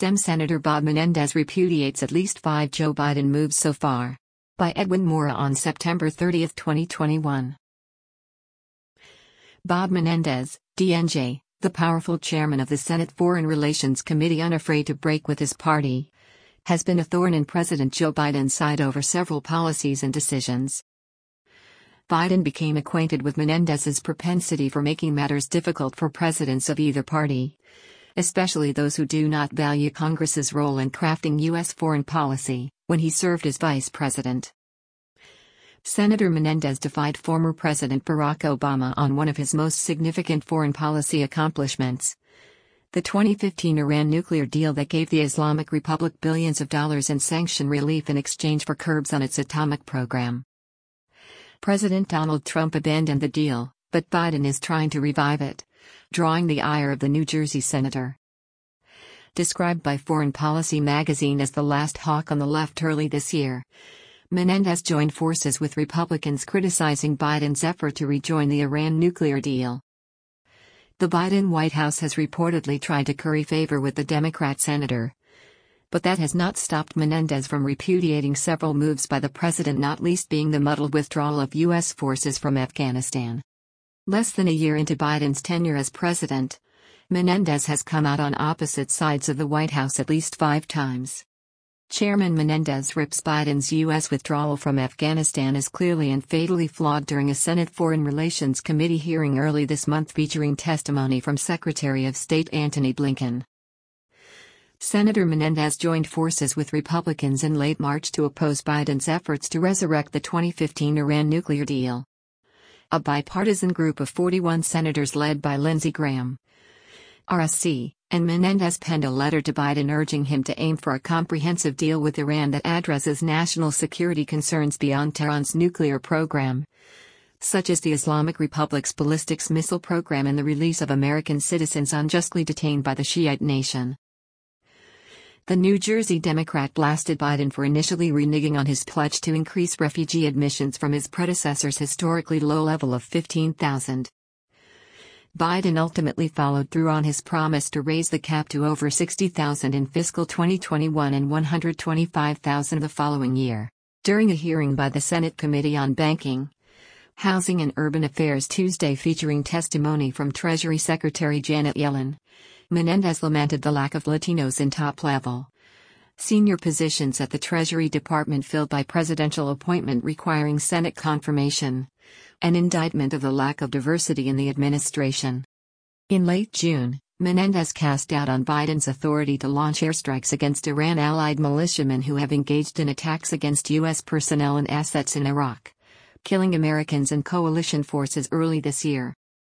Dem Senator Bob Menendez repudiates at least 5 Joe Biden moves so far. By Edwin Mora on September 30, 2021. Bob Menendez, DNJ, the powerful chairman of the Senate Foreign Relations Committee unafraid to break with his party, has been a thorn in President Joe Biden's side over several policies and decisions. Biden became acquainted with Menendez's propensity for making matters difficult for presidents of either party, especially those who do not value Congress's role in crafting U.S. foreign policy, when he served as vice president. Senator Menendez defied former President Barack Obama on one of his most significant foreign policy accomplishments: the 2015 Iran nuclear deal that gave the Islamic Republic billions of dollars in sanction relief in exchange for curbs on its atomic program. President Donald Trump abandoned the deal, but Biden is trying to revive it, drawing the ire of the New Jersey senator. Described by Foreign Policy magazine as the last hawk on the left early this year, Menendez joined forces with Republicans criticizing Biden's effort to rejoin the Iran nuclear deal. The Biden White House has reportedly tried to curry favor with the Democrat senator, but that has not stopped Menendez from repudiating several moves by the president, not least being the muddled withdrawal of U.S. forces from Afghanistan. Less than a year into Biden's tenure as president, Menendez has come out on opposite sides of the White House at least 5 times. Chairman Menendez rips Biden's U.S. withdrawal from Afghanistan as clearly and fatally flawed during a Senate Foreign Relations Committee hearing early this month featuring testimony from Secretary of State Antony Blinken. Senator Menendez joined forces with Republicans in late March to oppose Biden's efforts to resurrect the 2015 Iran nuclear deal. A bipartisan group of 41 senators led by Lindsey Graham, RSC, and Menendez penned a letter to Biden urging him to aim for a comprehensive deal with Iran that addresses national security concerns beyond Tehran's nuclear program, such as the Islamic Republic's ballistics missile program and the release of American citizens unjustly detained by the Shiite nation. The New Jersey Democrat blasted Biden for initially reneging on his pledge to increase refugee admissions from his predecessor's historically low level of 15,000. Biden ultimately followed through on his promise to raise the cap to over 60,000 in fiscal 2021 and 125,000 the following year. During a hearing by the Senate Committee on Banking, Housing and Urban Affairs Tuesday featuring testimony from Treasury Secretary Janet Yellen, Menendez lamented the lack of Latinos in top-level senior positions at the Treasury Department filled by presidential appointment requiring Senate confirmation, an indictment of the lack of diversity in the administration. In late June, Menendez cast doubt on Biden's authority to launch airstrikes against Iran-allied militiamen who have engaged in attacks against U.S. personnel and assets in Iraq, killing Americans and coalition forces early this year.